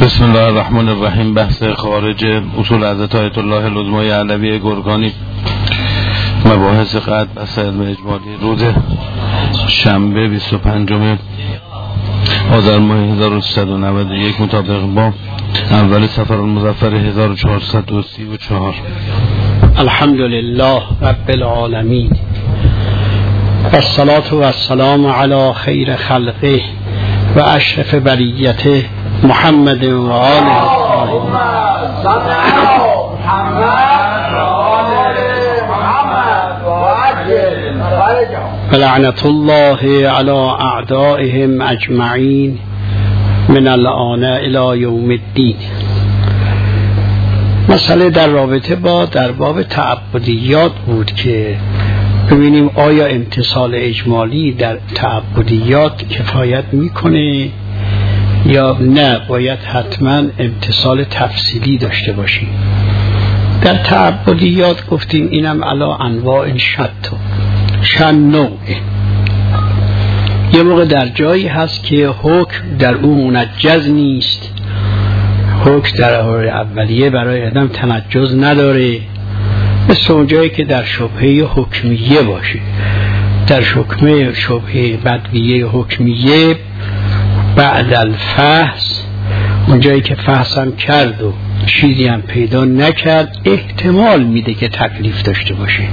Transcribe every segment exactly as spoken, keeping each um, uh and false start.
بسم الله الرحمن الرحیم. بحث خارج اصول حضرت آیت الله العظمی علوی گرگانی، مباحث قطع مسائل اجمالی، روز شنبه بیست و پنجم آذر ماه هزار و سیصد و نود و یک مطابق با اول صفر المظفر هزار و چهارصد و سی و چهار. الحمد لله رب العالمین و الصلاة و السلام علی خیر خلقه و اشرف بریته محمد و آله و لعنت الله علی اعدائهم اجمعین من الآن الی یوم الدین. مسئله در رابطه با در باب تعبدیات بود که ببینیم آیا امتصال اجمالی در تعبدیات کفایت میکنه یا نه باید حتما امتصال تفصیلی داشته باشیم. در تعبدیات گفتیم اینم علا انواع شتى چند نوعه. یه موقع در جایی هست که حکم در اون منجز نیست، حکم در اولیه برای آدم تنجز نداره، مثل اون جایی که در شبهه حکمیه باشه. در شبهه شبهه بدویه حکمیه بعد الفحص، اون جایی که فحص هم کرد و چیزی هم پیدا نکرد، احتمال میده که تکلیف داشته باشه،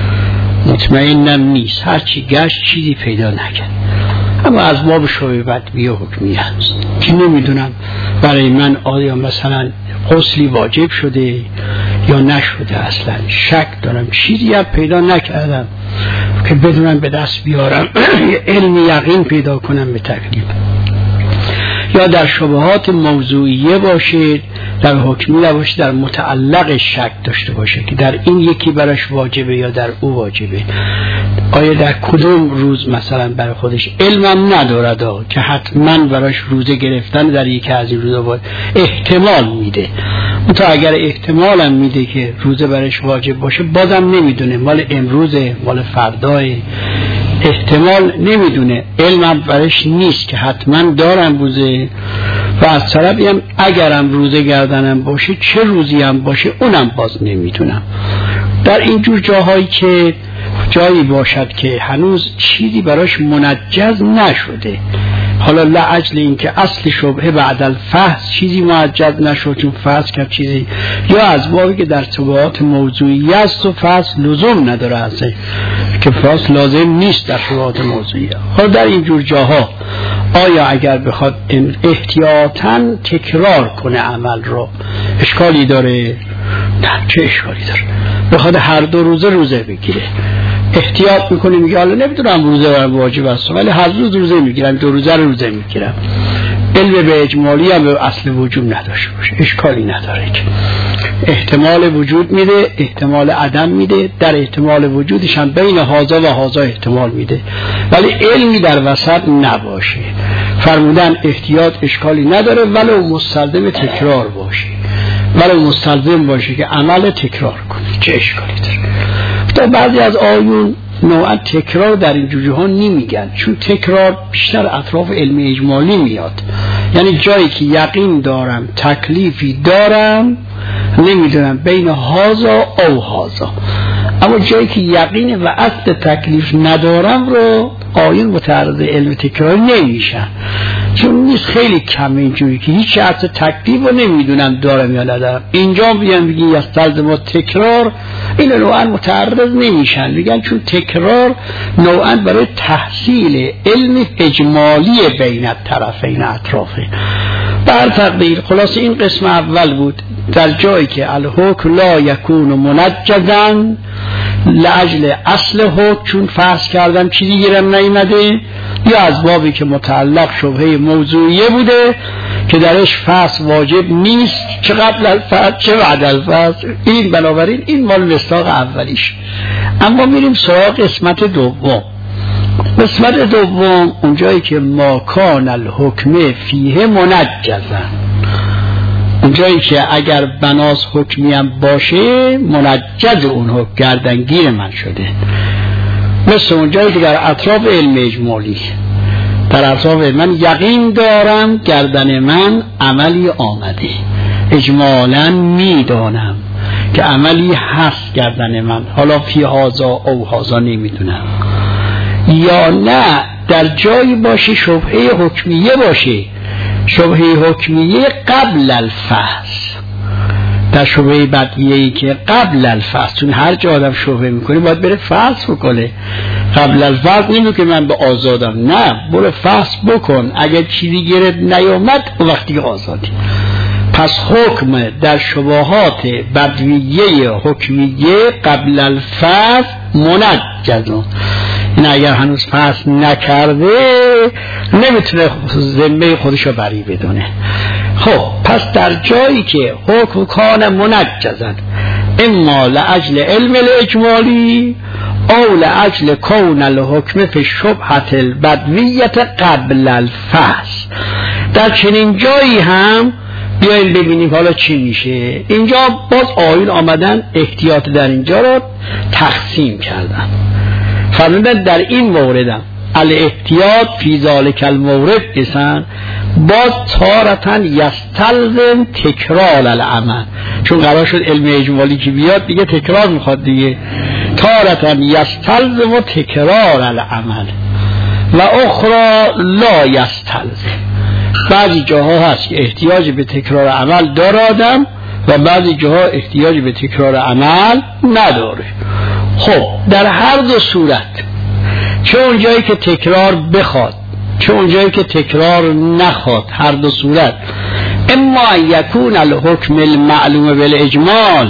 مطمئنم نیست، هرچی گشت چیزی پیدا نکرد. اما از باب شبهه بدویه حکمیه هست که نمیدونم برای من آیا مثلا غسلی واجب شده یا نشده، اصلا شک دارم، چیزی هم پیدا نکردم که بدونم به دست بیارم علم یقین پیدا کنم به تکلیف. یا در شبهات موضوعیه باشه، در حکمی نباشه، در متعلق شک داشته باشه که در این یکی براش واجبه یا در او واجبه، آیا در کدوم روز مثلا برای خودش علمم ندارد که حتما براش روزه گرفتن در یکی از این روزا باید، احتمال میده. تا اگر احتمالم میده که روزه براش واجب باشه، بازم نمیدونه مال امروزه مال فردای، احتمال نمیدونه، علمم براش نیست که حتما دارم روزه. و از طرفی هم اگرم روزه گردنم باشه چه روزی هم باشه اونم باز نمیدونم. در اینجور جاهایی که جایی باشد که هنوز چیزی براش منجز نشده، حالا لعجل این که اصل شبهه بعد الفحص چیزی منجز نشد چون فحص کرد چیزی، یا از بابی که در شبهات موضوعی است و فحص لزوم نداره اصلا که فحص لازم نیست در شبهات موضوعی. حالا در اینجور جاها آیا اگر بخواد احتیاطاً تکرار کنه عمل رو اشکالی داره؟ نه، چه اشکالی داره؟ بخواد هر دو روزه روزه بگیره، احتیاط میکنه میگه حالا نمیدونم روزه برام واجب است ولی هر روز روزه میگیرم، دو روزه روزه میگیرم، علم به اجمالی هم به اصل وجود نداشته باشه، اشکالی نداره که احتمال وجود میده، احتمال عدم میده، در احتمال وجودش هم بین هازا و هازا احتمال میده، ولی علمی در وسط نباشه. فرمودن احتیاط اشکالی نداره ولو مستلزم تکرار باشه، ولو مستلزم باشه که عمل تکرار کنه، چه اشکالی داره؟ تا بعضی از آیون نوعا تکرار در این جوجه ها نمیگن، چون تکرار بیشتر اطراف علم اجمالی میاد، یعنی جایی که یقین دارم تکلیفی دارم نمیدونم بین هازا او هازا، اما جایی که یقین و اصل تکلیف ندارم رو آیون متعرض علم تکرار نمیشن، چون نیست خیلی کم اینجوری که هیچ اصل تکلیف رو نمیدونم دارم یا ندارم. اینجا بیان بگین یستلزم تکرار، این نوعا متعرض نمیشن، میگن چون تکرار نوعا برای تحصیل علم اجمالی بین طرفین اطرافه. بر تقدیر خلاص این قسم اول بود، در جایی که الحکم لا یکون منجزا لاجل اصل حکم، چون فرض کردم چیزی گیرم نیامده، یا از بابی که متعلق شبهه موضوعیه بوده که درش فحص واجب نیست، چه قبل الفحص چه بعد الفحص. این بنابراین این مال مصداق اولیش. اما میریم سراغ قسمت دوم. قسمت دوم اونجایی که ما کان الحکم فیه منجزا، اونجایی که اگر بناس حکمی هم باشه منجز اون حکم گردنگیر من شده، مثل اونجایی که در اطراف علم اجمالی در اطراف من یقین دارم گردن من عملی آمده، اجمالاً میدانم که عملی هست گردن من، حالا فی هازا او هازا نمیدونم، یا نه در جایی باشه شبهه حکمیه باشه، شبهه حکمیه قبل الفحص، در شبهه بدیهی که قبل الفحص، چون هر جا آدم شبهه میکنه باید بره فحص بکنه. قبل الفحص نمیدونم که من به آزادم، نه، برو فحص بکن، اگر چیزی گرد نیامد وقتی آزادی. پس حکم در شبهات بدویه حکمیه قبل الفحص منجزون، این اگر هنوز فحص نکرده نمیتونه ذمه خودشو بری بدونه. خب پس در جایی که حکم کان منجزن، اما لأجل علم الاجمالی او لأجل کون الحکم فی شبهت البدویت قبل الفحص، در چنین جایی هم بیاییم ببینیم حالا چی میشه. اینجا باز آیین آمدن احتیاط در اینجا رو تقسیم کردن، فرمودن در این موردم الاحتیاط فی ذالک المورد بسن باز تارتن یستلزم تکرار العمل، چون قرار شد علم اجمالی که بیاد دیگه تکرار میخواد دیگه، تارتن یستلزم تکرار العمل و اخرى لا یستلزم، بعضی جاها هست که احتیاج به تکرار عمل داره آدم و بعضی جاها احتیاج به تکرار عمل نداره. خب در هر دو صورت، چه اون جایی که تکرار بخواد چه اون جایی که تکرار نخواد، هر دو صورت اما یکون الحکم المعلوم بالاجمال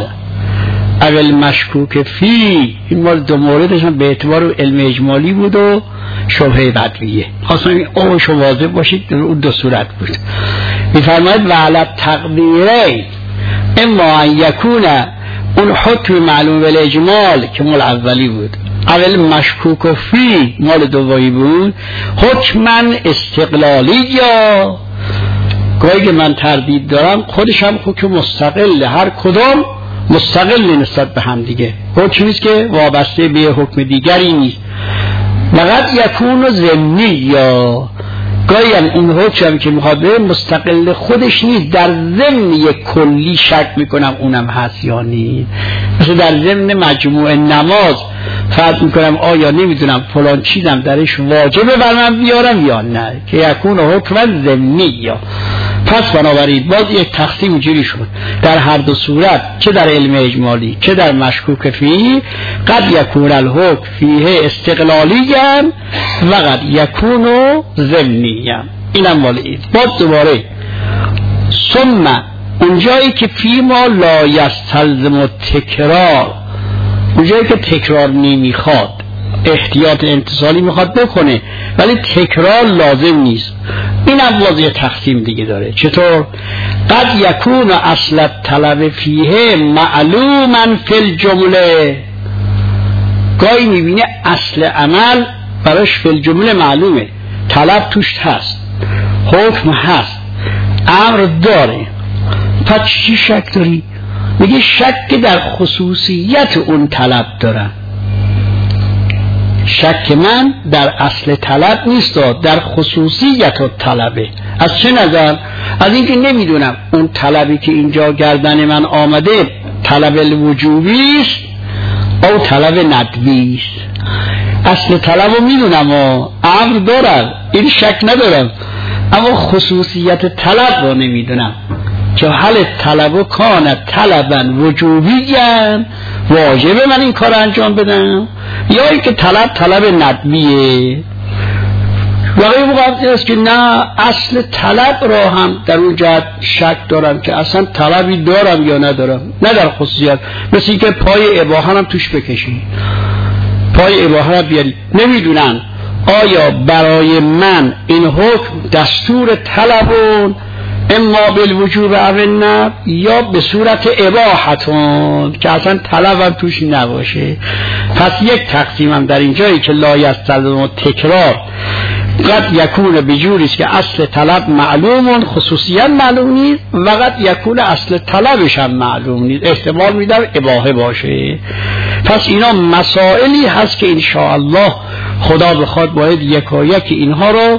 او المشکوک فی، این مورد دو موردشون به اعتبار علم اجمالی بود و شبهه بدویه، خواستم این اوش واضح باشید، در اون دو صورت بود. میفرماید و علی تقدیره اما یکون اون حکم معلوم بالاجمال که مال اولی بود، اول مشکوک فی مال دومی بود، حکمن استقلالی، یا گاهی که من تردید دارم خودش هم حکم مستقل، هر کدام مستقل نسبت به هم دیگه، حکمی است که وابسته به حکم دیگری نیست. فقط یکون ضمنی، یا گاهی هم این حکم که میخواد به مستقل خودش نیست، در ضمن یک کلی شک میکنم اونم هست یا نیست، مثل در ضمن مجموع نماز فرض میکنم آیا نمیدونم فلان چیزم درش واجبه بر من بیارم یا نه، که یکون حکم ضمنی. یا پس بنابراین باز یک تقسیم اینجوری شد، در هر دو صورت، چه در علم اجمالی چه در مشکوک فیه، قد یکون الحکم فیه استقلالی و قد یکون ضمنی. اینم مالی باز دوباره ثم اونجایی که فی ما لا یستلزم تکرار، اونجایی که تکرار نمیخواد، احتیاط انتصالی میخواد بکنه ولی تکرار لازم نیست، این هم واضح تقسیم دیگه داره. چطور؟ قد یکون اصل طلب فیه معلوما فی الجمله، گاهی میبینه اصل عمل براش فی الجمله معلومه، طلب توش هست، حکم هست، امر داره، پس چی شک داری؟ میگه شک در خصوصیت اون طلب دارم، شک من در اصل طلب نیست، در خصوصیت و طلبه. از چه نظر؟ از اینکه نمیدونم اون طلبی که اینجا گردن من آمده طلب الوجوبی است او طلب ندبی است. اصل طلب رو میدونم و امر دارم، این شک ندارم، اما خصوصیت طلب رو نمیدونم که حل طلب و کان طلبا وجوبی واجبه من این کار انجام بدم، یا اینکه طلب طلب ندبیه. واقعی موقع است که نه اصل طلب را هم در اون جهت شک دارم که اصلا طلبی دارم یا ندارم، نه در خصوصیت، مثل اینکه پای اباحه هم توش بکشی، پای اباحه بیاری، نمیدونم آیا برای من این حکم دستور طلبون اما بالوجوب او نه یا به صورت اباحتون که اصلا طلبم توش نباشه. پس یک تقسیمم در اینجایی که لا یستلزم تکرار قد یکون بجوری است که اصل طلب معلومون خصوصیت معلوم نیست و قد یکون اصل طلبش هم معلوم نیست، احتمال میدم اباحه باشه. پس اینا مسائلی هست که انشاءالله خدا بخواد باید یکایک اینها رو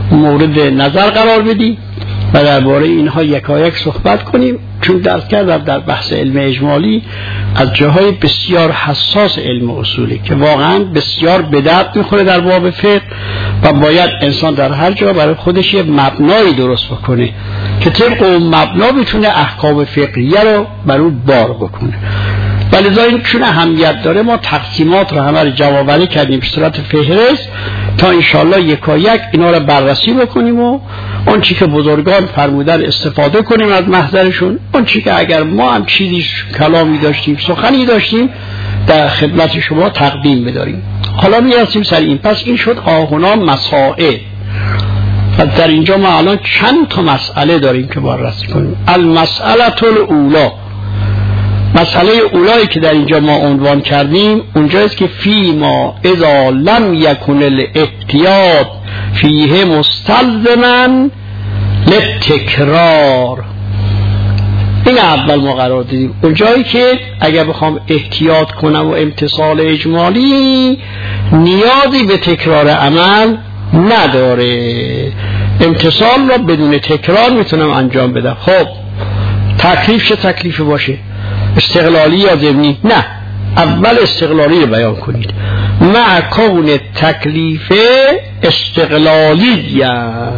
مورد نظر قرار بدیم و درباره اینها یکایک صحبت کنیم، چون درس کردم در بحث علم اجمالی از جاهای بسیار حساس علم اصولی که واقعا بسیار به درد میخوره در باب فقه و باید انسان در هر جا برای خودش یه مبنایی درست بکنه که طبق اون مبنا بتونه احکام فقهیه رو بر اون بار بکنه. ولی این چون اهمیت داره ما تقسیمات رو همه رو جمع‌آوری کردیم به صورت فهرست تا انشالله یکایک اینا رو بررسی بکنیم و اون چی که بزرگان فرمودن استفاده کنیم از محضرشون، اون چی که اگر ما هم چیزی کلامی داشتیم سخنی داشتیم در خدمت شما تقدیم بداریم. حالا میرسیم سر این. پس این شد آهونا مسائل و در اینجا ما الان چند تا مسئله داریم که بررسی کنیم. المسئله الاولی، مسئله اولایی که در اینجا ما عنوان کردیم اونجاست که فی ما اذا لم یکن الاحتیاط فیه مستلزما للتکرار. این اول ما قرار دادیم اونجایی که اگر بخوام احتیاط کنم و امتصال اجمالی نیازی به تکرار عمل نداره، امتصال را بدون تکرار میتونم انجام بدم. خب تکلیف چه تکلیف باشه؟ استقلالی یا ضمنی؟ نه، اول استقلالی رو بیان کنید. مع کون تکلیف استقلالی،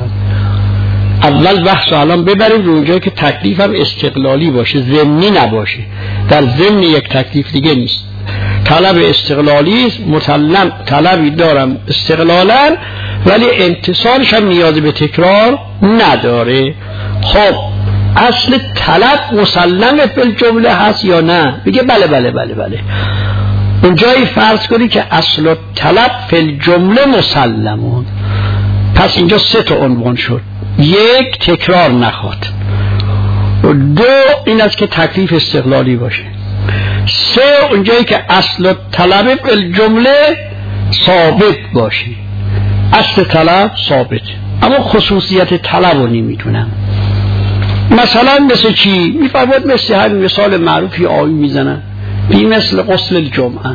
اول بحث الان ببریم رو اونجایی که تکلیف هم استقلالی باشه، ضمنی نباشه. در ضمن یک تکلیف دیگه نیست. طلب استقلالی است، مسلم طلبی دارم استقلالا ولی امتصالش هم نیاز به تکرار نداره. خب اصل طلب مسلم فی الجمله هست یا نه؟ میگه بله بله بله بله. اونجایی فرض کنی که اصل طلب فی الجمله مسلمون. پس اینجا سه تا عنوان شد. یک، تکرار نخواد. دو، این است که تکلیف استقلالی باشه. سه، اونجایی که اصل طلب فی الجمله ثابت باشه. اصل طلب ثابت اما خصوصیت طلب رو نمیدونم. مثلا مثل چی؟ میفرماد مثل همین مثال معروفی آیی میزنن بی مثل غسل الجمعه.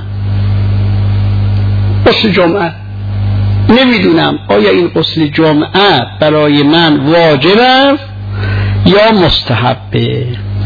غسل جمعه نمیدونم آیا این غسل جمعه برای من واجب است یا مستحبه،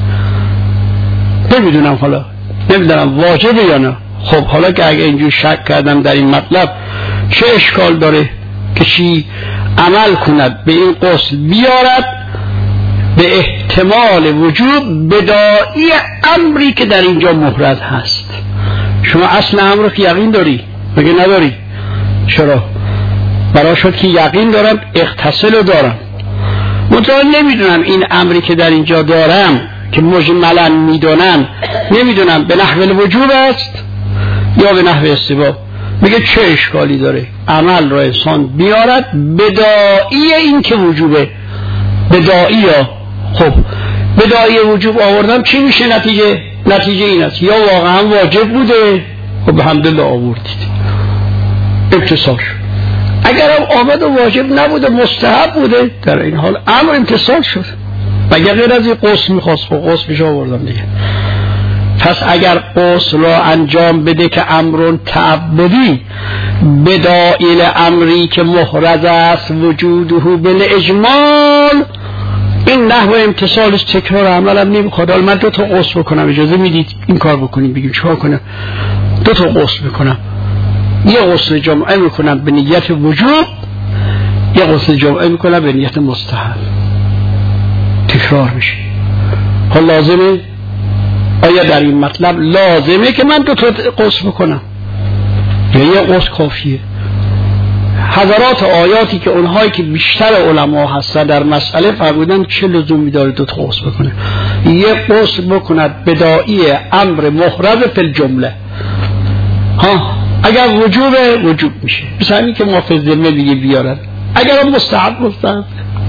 نمیدونم. حالا نمیدونم واجبه یا نه. خب حالا که اگه اینجور شک کردم در این مطلب چه اشکال داره که چی عمل کند به این غسل بیارد به احتمال وجود بداعی امری که در اینجا محرز هست. شما اصل امر رو که یقین داری مگه نداری؟ چرا؟ برای شد که یقین دارم اغتسل رو دارم، منطقه نمیدونم این امری که در اینجا دارم که مجملا میدونم نمیدونم به نحو الوجوب است یا به نحو استحباب. میگه چه اشکالی داره عمل را انسان بیارد بداعی این که وجوبه. بداعی ها خب بداعی وجوب آوردم چی میشه نتیجه؟ نتیجه این است یا واقعا واجب بوده خب الحمدلله آوردید امتصال شد. اگر هم آمد و واجب نبوده مستحب بوده در این حال امر امتصال شد. مگر غیر از این غسل میخواست خب غسل میشه آوردم دیگه. پس اگر غسل را انجام بده که امرون تعبدی بدایل امری که محرز است وجوده بالاجمال، این نحو امتصالش تکرار عملم نمیخواد. حالا من دو تا غسل بکنم اجازه میدید این کار بکنیم؟ بگیم چیکار کنم؟ دو تا غسل میکنم، یه غسل جمعه میکنم به نیت وجوب، یه غسل جمعه میکنم به نیت مستحب. تکرار میشه. حالا لازمه آیا در این مطلب لازمه که من دو تا غسل بکنم یا یه غسل کافیه؟ حضرات آیاتی که اونهایی که بیشتر علما هستن در مسئله فرمودن چه لزومی داره دو تا غسل بکنه؟ یه غسل بکند بداعی امر محرز فی الجمله. ها اگر وجوب وجوب میشه مثل همین که محفظ ذمه دیگه بیارن. اگر هم مستحب مستحب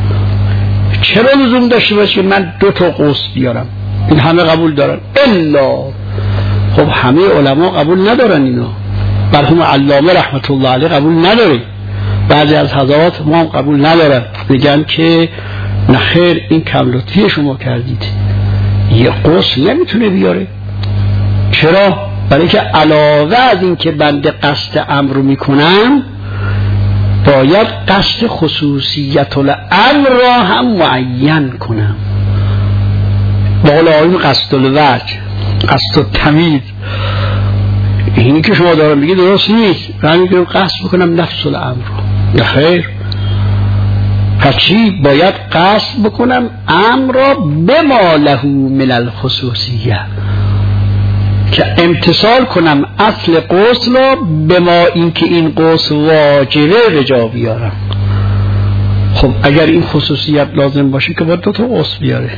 چرا لزوم داشته باشه من دو تا غسل بیارم؟ این همه قبول دارن الا خب همه علما قبول ندارن اینا. مرحوم علامه رحمت الله علیه قبول نداره، بعضی از حضرات ما هم قبول ندارن، میگن که نخیر این کم لطفی شما کردید، یه غسل نمیتونه بیاره. چرا؟ برای که علاوه از این که بنده قصد امر رو میکنم باید قصد خصوصیت الامر را هم معین کنم. بالا آیون قصد الوجه، قصد التمیز، اینی که شما دارم بگید درست نیست. من میگم قصد بکنم نفس الامر را، خیر. پچی باید قصد بکنم امر را بما له من الخصوصیه، که امتصال کنم اصل غسل را به ما این که این غسل واجبه به جا بیارم. خب اگر این خصوصیت لازم باشه که باید دو تا غسل بیاره،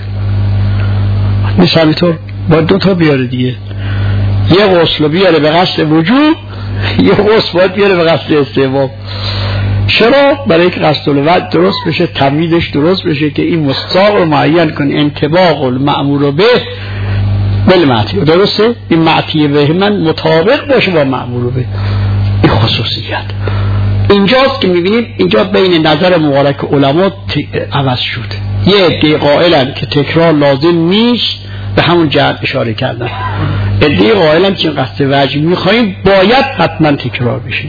مثل همینطور باید دو تا بیاره دیگه. یه غسل بیاره به قصد وجوب، یه غسل باید بیاره به قصد استحباب. چرا؟ برای که قصد الوجه درست بشه، تمیزش درست بشه که این مستاق رو معین کنه، انطباق المأمور به بالمعتی، درسته؟ این معتی به من مطابق باشه با مأمور به. این خصوصیت اینجاست که میبینیم اینجا بین نظر مبارک علما عوض شد. یه عده قائلن که تکرار لازم نیست، به همون جهت اشاره کردن. عده قائلن که قصد وجه میخوایم باید حتما تکرار بشه.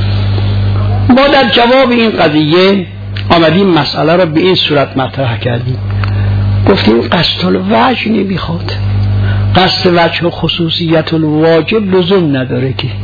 ما در جواب این قضیه آمدیم مسئله را به این صورت مطرح کردیم، گفتیم قصد الوجه نمیخواد. قصد وجه و خصوصیت الواجب لزوم نداره. که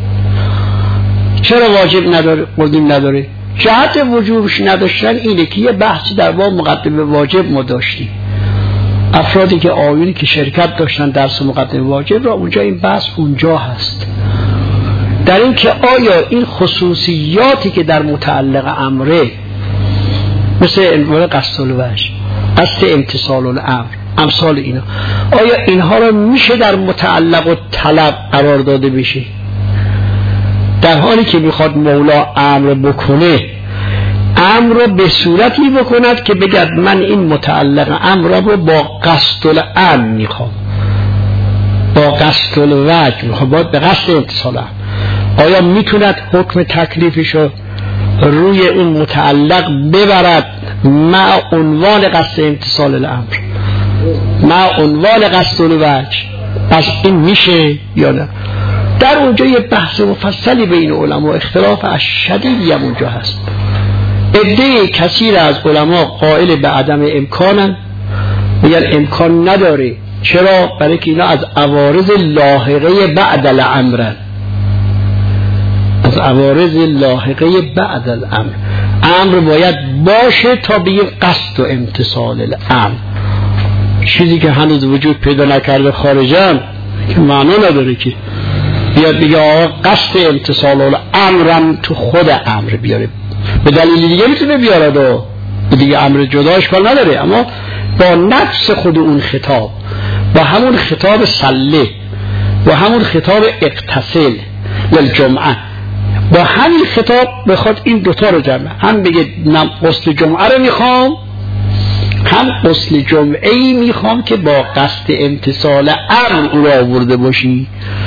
چرا واجب نداره؟ قدیم نداره. جهت وجوبش نداشتن اینه که یه بحثی در باب مقدمه واجب ما داشتیم. افرادی که آیونی که شرکت داشتن درس مقدمه واجب را، اونجا این بحث اونجا هست، در این که آیا این خصوصیاتی که در متعلق امره، مثل انوار قصد الوجه، قصد امتصال الامر، امثال اینا، آیا اینها را میشه در متعلق و طلب قرار داده بشه؟ در حالی که میخواد مولا امر بکنه، امر را به صورتی بکند که بگد من این متعلق امر را با قصد الامر میخوام، با قصد الوجه میخوام، باید به قصد امتصال امر. آیا میتوند حکم تکلیفش رو روی اون متعلق ببرد مع عنوان قصد امتصال الامر، مع عنوان قصد الوجه؟ پس این میشه یا نه؟ در اونجا یه بحث مفصلی بین علما، اختلاف از شدیدی هم اونجا هست. عده کثیر از علما قائل به عدم امکانن، میگن امکان نداره. چرا؟ برای که اینا از عوارض لاحقه بعد الامرن، از عوارض لاحقه بعد الامر. امر باید باشه تا به قصد و امتصال الامر. چیزی که هنوز وجود پیدا نکرده خارجان که معنا نداره که بیاد بگه آقا قصد امتصال الامرم تو خود امر بیاره. به دلیل دیگه میتونه بیاره دو دیگه امر جداش کار نداره، اما با نفس خود اون خطاب، با همون خطاب صله، با همون خطاب اغتسل یا الجمعه، با همین خطاب بخواد این دوتا رو جمعه، هم بگه غسل جمعه رو میخوام، هم غسل جمعه ای میخوام که با قصد امتصال امر او را آورده باشی.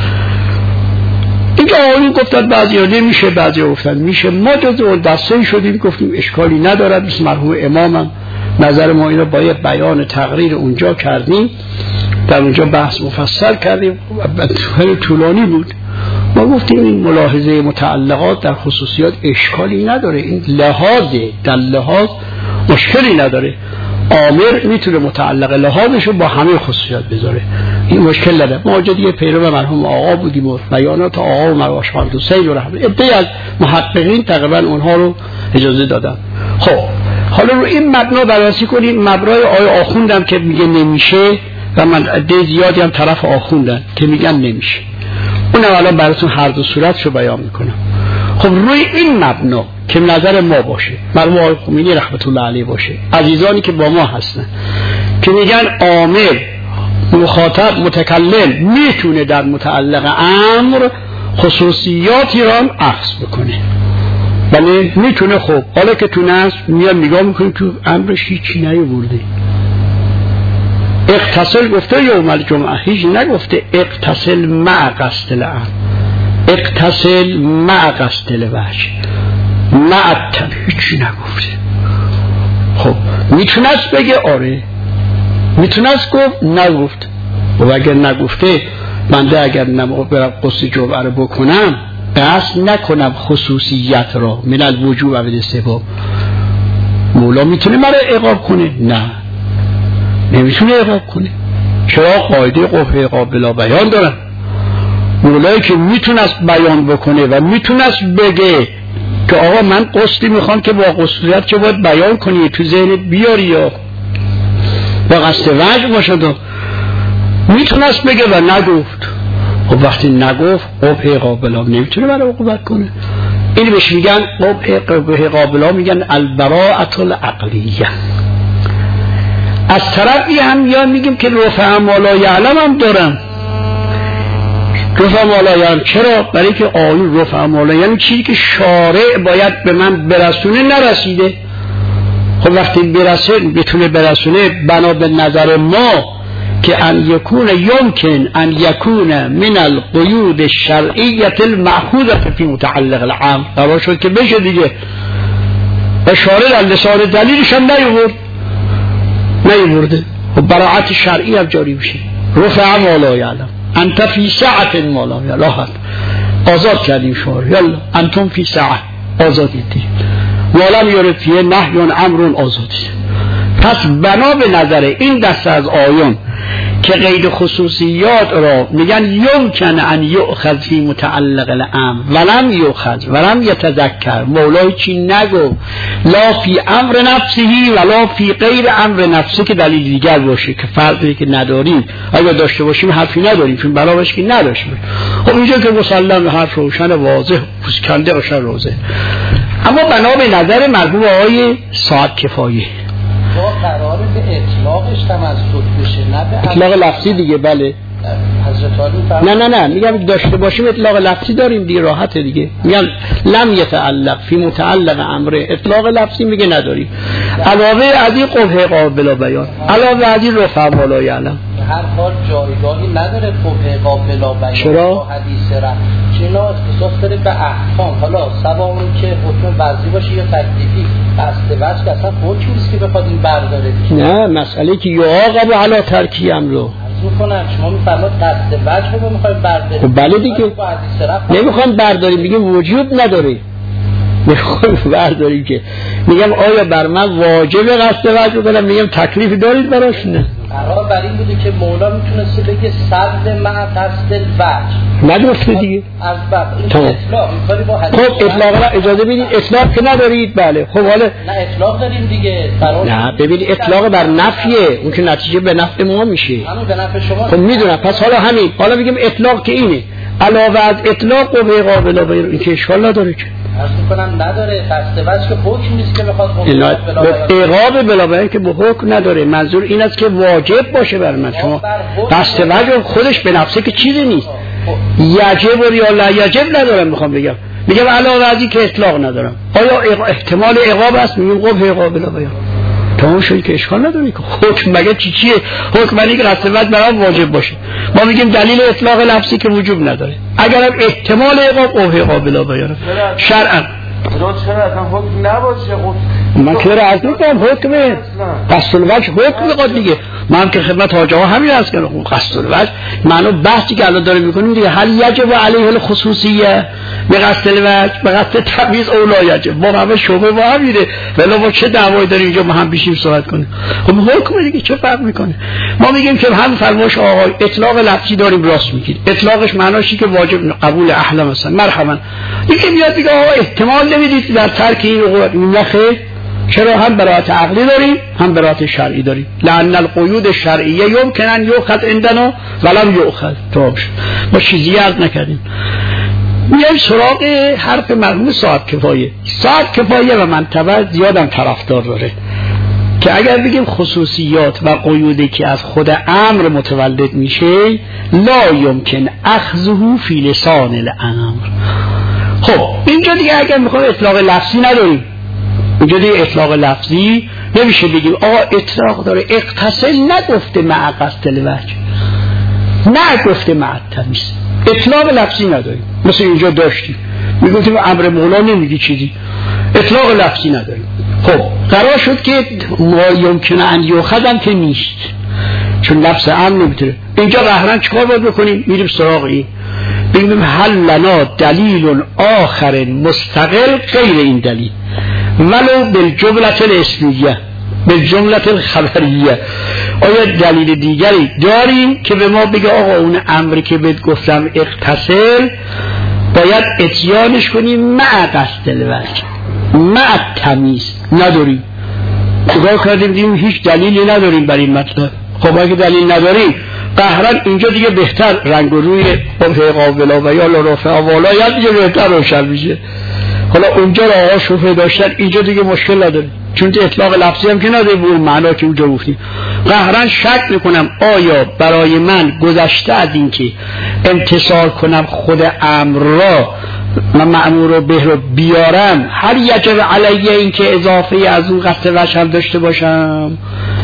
اینجا آقایون گفتن بعضی ها نمیشه، بعضی ها گفتن میشه. ما جز اون دسته شدیم گفتیم اشکالی ندارد، مثل مرحوم امامم نظر ما اینو با یه بیان تقریر اونجا کردیم، در اونجا بحث مفصل کردیم، خیلی طولانی بود. ما گفتیم این ملاحظه متعلقات در خصوصیات اشکالی نداره، این لحاظه، در لحاظ مشکلی نداره. آمر میتونه متعلق لحاظش رو با همه خصوصیات بذاره، این مشکل نداره. ما جدی پیرو مرحوم آقا بودیم و بیانات آقا و مرواش فرد حسین و رحمه عده از محققین تقریبا اونها رو اجازه دادن. خب حالا رو این مبنا بررسی کنیم. مبنای آقای آخوندم که میگه نمیشه و من عده زیادی هم طرف آخوندن که میگن نمیشه، اون اولا براتون هر دو صورت رو بیان میکنم. خب روی این مبنا که نظر ما باشه، مرحوم آقای خمینی رحمت الله علیه باشه، عزیزانی که با ما هستن که میگن عامل مخاطب متکلم میتونه در متعلق امر خصوصیاتی را اخذ بکنه، بله میتونه. خب حالا که تو نص میاد نگاه میکنیم تو امرش هیچی نیاورده. اغتسل گفته یوم الجمعه، هیچ نگفته اغتسل مع قصد الامر، اغتسل مع قصد الوجه، مع التب، هیچی نگفته. خب میتونست بگه آره، میتونست گفت نگفت. و اگر نگفته بنده اگر نمو برم قصد جمعه رو بکنم قصد نکنم خصوصیت را من الوجوب و الاستحباب، مولا میتونه مرا عقاب کنه؟ نه، نمیتونه عقاب کنه. چرا؟ قاعده قبح عقاب بلا بیان دارن. مولایی که میتونست بیان بکنه و میتونست بگه که آقا من قصدی میخوام که با قصدیت چه باید بیان کنی، تو ذهنت بیاری یا با قصد وجه باشد، میتونست بگه و نگفت. خب وقتی نگفت قبح عقاب بلا نمیتونه برای عقوبت کنه. این بهش میگن قبح عقاب بلا، میگن البراءة العقلیه. از طرفی هم یا میگیم که رفع ما لا یعلم هم دارم. رفع ما لا یعلم چرا؟ برای که آیون رفع ما لا یعنی چیزی که شارع باید به من برسونه نرسیده. خب وقتی برسه بتونه برسونه، بنا به نظر ما که ان یکون یمکن ان یکون من القیود الشرعیه المأخوذه فی متعلق العام، قرار شد که بشه دیگه. و شارع در لسان دلیلش هم نیورد نیورده. و براعت شرعی هم جاری بشه. رفع ما لا یعلم انت فی سعت ما لا یعلم، آزاد کردیم شما، یلا انتم فی سعه، آزادید دیگه. ولم یرد فیه نهی امر، آزادید. پس بنا به نظر این دسته از آیون که قید خصوصیات را میگن یمکن ان یؤخذ فی متعلق الامر ولم یؤخذ ولم یتذکر، مولای چی نگو لا فی امر نفسه ولا فی غیر امر نفسه، که دلیل دیگر باشه که فرقی که نداریم. اگر داشته باشیم حرفی نداریم، چون بلاش که نداشتیم. خب اینجا که مسلم حرف روشن واضح پوسکنده روشن روزه. اما بنا به نظر مرحوم آقای صاحب کفایه با قرار به اطلاقش تمسک بشه، نه به اطلاق لفظی دیگه. بله حضرت نه نه نه میگم داشته باشیم اطلاق لفظی داریم دیگه، راحته دیگه. میگم لم یتعلق فی متعلق امره، اطلاق لفظی میگه نداریم. علاوه از این قبح عقاب بلا بیان، علاوه از این رفع ما لا یعلم، هر حال جایگاهی نداره قبح عقاب بلا بیان. چرا؟ حدیث را چرا اختصاص داره به احکام. حالا سواء که حکم وضعی باشه یا تکلیفی، قصد وجه که اصلا حکمی نیست که بخواد این برداره. نه مسئله که یعاقب علی ترکی امرو میکنن. شما میفرماد قصد وجه رو میخوایم برداریم. خب بله دیگه، نمیخوام برداریم، میگم وجود نداره، میخوام برداریم که میگم آیا بر من واجب قصد وجه بکنم، میگم تکلیفی دارید براش؟ نه. قرار بر این بوده که مولا میتونسته بگه صد مع قصد وجه، ندرسته دیگه. از باب این اطلاق میکنی با حدیث. خب اطلاق را اجازه بدید، اطلاق که ندارید. بله خب حالا نه اطلاق داریم دیگه. نه ببینید اطلاق بر نفیه، اون که نتیجه به نفع ما میشه. همون به نفع شما. خب میدونم. پس حالا همین، حالا میگم اطلاق که اینه، علاوه از اطلاق و به قابل غیر این که اشکال نداره که. عرض میکنم نداره. قصد وجه که حکم نیست که بخواد اعقاب بلا بیان که به حکم نداره. منظور این است که واجب باشه بر من. شما قصد وجه خودش به نفسه که چیزی نیست. یجب یا لا یجب ندارم، میخوام بگم میگم علاوه از این که اطلاق ندارم. آیا احتمال اعقاب است؟ میگم قبح عقاب بلا بیان. تمام شد که اشکال نداره که حکم مگه چی چیه؟ حکم معنی که قصد وجه برام واجب باشه. ما میگیم دلیل اطلاق لفظی که وجوب نداره. اگرم احتمال اعقاب قبح عقاب بلا بیان شرعا چرا اصلا حکم نباشه؟ من که را از نکنم حکمه قصد الوجه حکم میخواد دیگه. من که خدمت حاجه ها همین هست که قصد الوجه معنی بحثی که الان داریم میکنیم دیگه، هل یجب علیه الخصوصیه به قصد الوجه به قصد تمییز او لا یجب. ما همه شبه با هم میره، ولی ما چه دعوایی داریم اینجا ما هم بیشیم صحبت کنیم. خب حکم دیگه چه فرق میکنه؟ ما میگیم که هم فرمایش آقای اطلاق لفظی داریم، راست میگید. اطلاقش معناش که واجب قبول اهل مثلا مرحبا. دیگه میاد دیگه آقا احتمال نمیدید در ترک این قوت نخیر. چرا؟ هم برات عقلی داریم هم برات شرعی داریم. لأن القیود الشرعیه یمکن ان یؤخذ عندنا ولم یؤخذ. تو ما چیزی عرض نکردیم. میایم سراغ حرف مرحوم صاحب کفایه. صاحب کفایه و منطبع زیادم طرفدار داره که اگر بگیم خصوصیات و قیودی که از خود امر متولد میشه لا یمکن اخذه فی لسان الامر. خب اینجا دیگه اگر میخوام اطلاق لفظی نداریم، اینجا دیگه اطلاق لفظی نمیشه بگیم آقا اطلاق داره اقتصل نگفته مع قصد الوجه، نگفته مع التمییز. اطلاق لفظی نداریم. مثل اینجا داشتیم میگفتیم امر مولا نمیگی چیزی، اطلاق لفظی نداریم. خب قرار شد که ما یمکنه ان یؤخذ که نیست، چون لفظ امر نمیتونه. اینجا قهرن چیکار باید بکنیم؟ میریم سراغ این بگیم هل لنا دلیل آخر مستقل غیر این دلیل ولو بالجملة الاسمیه بالجملة الخبریه. آیا دلیل دیگری داریم که به ما بگه آقا اون امری که بهت گفتم اغتسل باید اتیانش کنیم مع قصد الوجه مع تمیز؟ نداریم. نگاه کردیم دیدیم هیچ دلیلی نداریم برای این مطلب. خب اگه دلیل نداریم قهرن اینجا دیگه بهتر رنگ و روی قبه قابلا و یا لرافه والا یا دیگه بهتر روشن میشه. حالا اونجا را آقا شوفه داشتن اینجا دیگه مشکل نداریم چون اطلاق لفظی هم که نداریم اون معنا که اونجا گفتیم. قهرن شک میکنم آیا برای من گذشته از این که امتصال کنم خود امر را من مأمور به رو بیارم هر یجب علیه این که اضافه از اون قصد وجه هم داشته باشم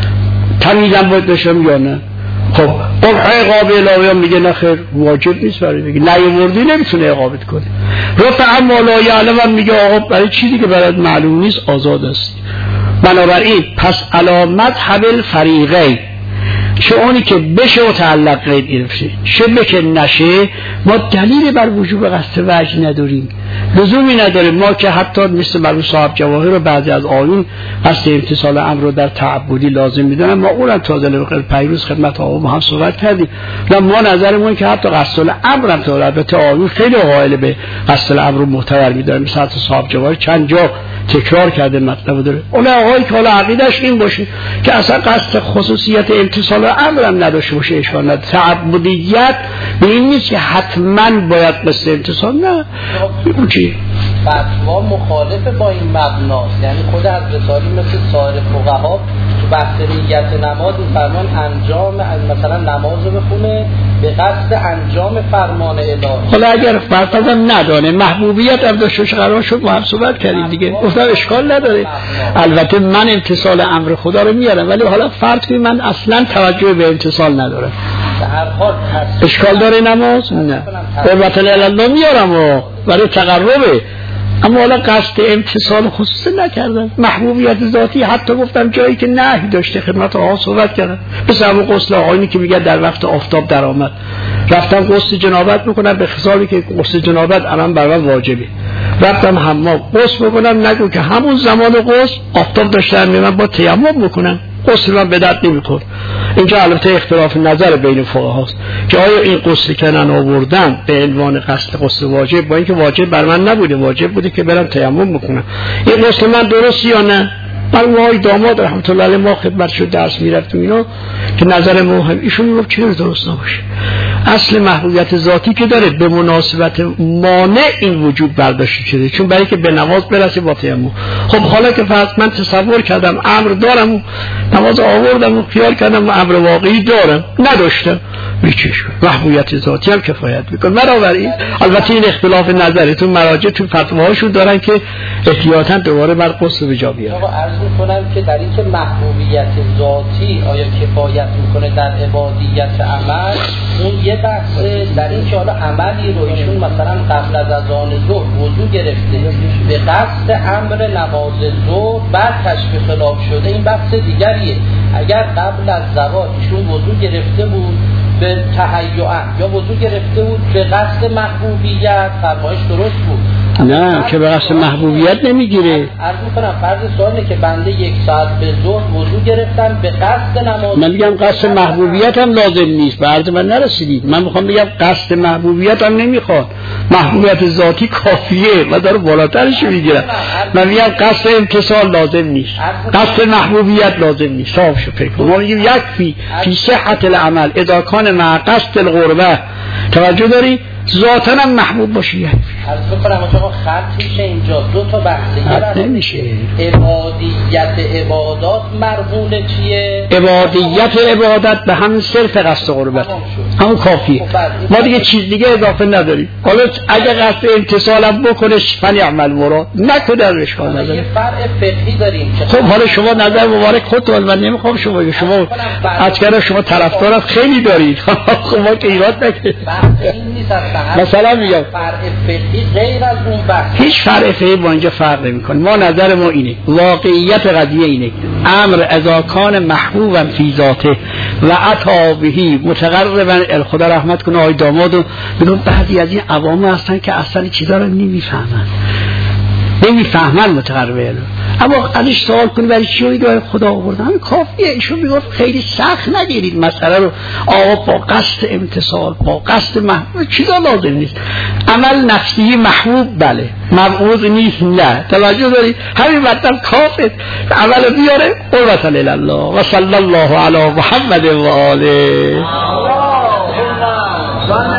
تمیزم باید داشتم یا نه؟ خب قبحه قابل علاوه هم میگه نخیر واجب نیست برای میگه نیاوردی نمیتونه اقامت کنه. رفع اما لا یعلم هم میگه آقا برای چیزی که برات معلوم نیست آزاد است. بنابراین پس علامت حبل فریقه چه اونی که بشه و تعلق قید گرفته چه بشه نشه ما دلیل بر وجوب قصد وجه نداریم. لزومی نداره ما که حتی مثل مرحوم صاحب جواهر رو بعضی از آیون قصد امتصال امر رو در تعبدی لازم میدونن. ما اونم تازه پیروز خدمت آقا ما هم صحبت کردیم. ما نظرمون که حتی قصد الامر هم تا البته آیون خیلی قائل به قصد الامر رو معتبر میدونن. مثلا صاحب جواهر چند جا تکرار کرده مطلب داره. اون آقایی که حالا عقیدش این باشه که اصلا قصد خصوصیت امتصال امرم نداشته باشه اشکال نداره. تعبدیت به این نیست که حتما باید قصد امتصال نه. اون چی؟ فتوا مخالف با این مبناست. یعنی خود از رسالی مثل سایر فقها تو بحث نیت نماز فرمان انجام مثلا نماز رو بخونه به قصد انجام فرمان الهی. حالا اگر فرضاً ندانه محبوبیت هم داشته قرار شد ما هم صحبت کردیم دیگه گفتم اشکال نداره. البته من امتصال امر خدا رو میارم ولی حالا فرض کنید من اصلا توجه به امتصال ندارم اشکال داره نماز؟ نه قربت الله میارم و برای تقربه اما حالا قصد امتصال خصوصی نکردم. محبوبیت ذاتی حتی گفتم جایی که نهی داشته خدمت آقا صحبت کردم مثل همون غسل آقایونی که میگه در وقت آفتاب در آمد رفتم غسل جنابت میکنم به حسابی که غسل جنابت الان بر من واجبه رفتم حمام غسل بکنم نگو که همون زمان غسل آفتاب داشتم من با تیمم میکنم غسل من به درد نمیخوره. اینجا البته اختلاف نظر بین فقهاست که آیا این غسل کنن آوردن به عنوان قصد غسل واجب با اینکه واجب بر من نبوده واجب بوده که برم تیمم بکنم این غسل من درست یا نه؟ من وای داماد رحمت الله علیه ما خدمت شد درس میرفتیم اینا که نظر مهم ایشون میگفت چرا درست نباشه. اصل محبوبیت ذاتی که داره به مناسبت مانع این وجود برداشته شده چون برای که به نماز برسه با تیمم. خب حالا که فرض من تصور کردم امر دارم و نماز آوردم و خیال کردم و امر واقعی دارم نداشتم میشه شد محبوبیت ذاتی هم کفایت میکنه. بنابراین البته این اختلاف نظرتون مراجع تو فتواهاشون دارن که احتیاطاً دوباره بر قصد به جا بیارن. آقا عرض میکنم که در این که محبوبیت ذاتی آیا کفایت میکنه در عبادیت عمل اون یه بحثه. در این که حالا عملی رو ایشون مثلا قبل از اذان ظهر وضو گرفته به قصد امر نماز ظهر بعد کشف خلاف شده این بحث دیگریه. اگر قبل از زوال ایشون وضو گرفته بود به تهیعا یا وضو گرفته بود به قصد محبوبیت فرمایش درست بود. نه که به قصد محبوبیت نمیگیره. عرض میکنم فرض سواله که بنده یک ساعت به ظهر وضو گرفتم به قصد نماز من میگم قصد محبوبیت هم لازم نیست به عرض من نرسیدید. من میخوام بگم قصد محبوبیت هم نمیخواد محبوبیت ذاتی کافیه و داره بالاترش میگیره. من میگم قصد امتصال لازم نیست قصد محبوبیت لازم نیست. صاف شو فکر ما میگیم یک فی فی صحت العمل اذا کان مع قصد القربه. توجه داری ذاتاً هم محبوب باشی. عرض بکنم آقا خط میشه اینجا دو تا بحثه. خط نمیشه. عبادیت عبادات مرهون چیه؟ عبادیت عبادت به همین صرف قصد قربت همون کافیه. ما دیگه چیز دیگه اضافه نداریم. حالا اگه قصد امتصالم بکنش فنی عمل مراد نکنه اشکال نداره. یه فرع فقهی داریم. خب حالا شما نظر مبارک خودتون من نمیخوام شما شما از کردن شما طرفدار خیلی دارید. خب ما که ایراد نکنید. بحث این نیست مثلا میگم فرع فقهی غیر از اون بحث هیچ فرع فقهی با اینجا فرق نمی‌کنه. ما نظر ما اینه، واقعیت قضیه اینه، امر اذا کان محبوبا فی ذاته و عطا بهی متقربا، خدا رحمت کنه آقای دامادو، میگم بعضی از این عوام هستن که اصلا چیزا رو نمیفهمن نمیفهمن متقربه، اما ازش سوال کنی برای چی ایده خدا آوردن همین کافیه. ایشون میگفت خیلی سخت نگیرید مسئله رو، آقا با قصد امتصال با قصد محبوب چیزا لازم نیست. عمل نفسی محبوب بله، مبعوض نیست نه، توجه دارید همین مطلب کافه، عمل بیاره قربت الله و صلی الله علی محمد و آله.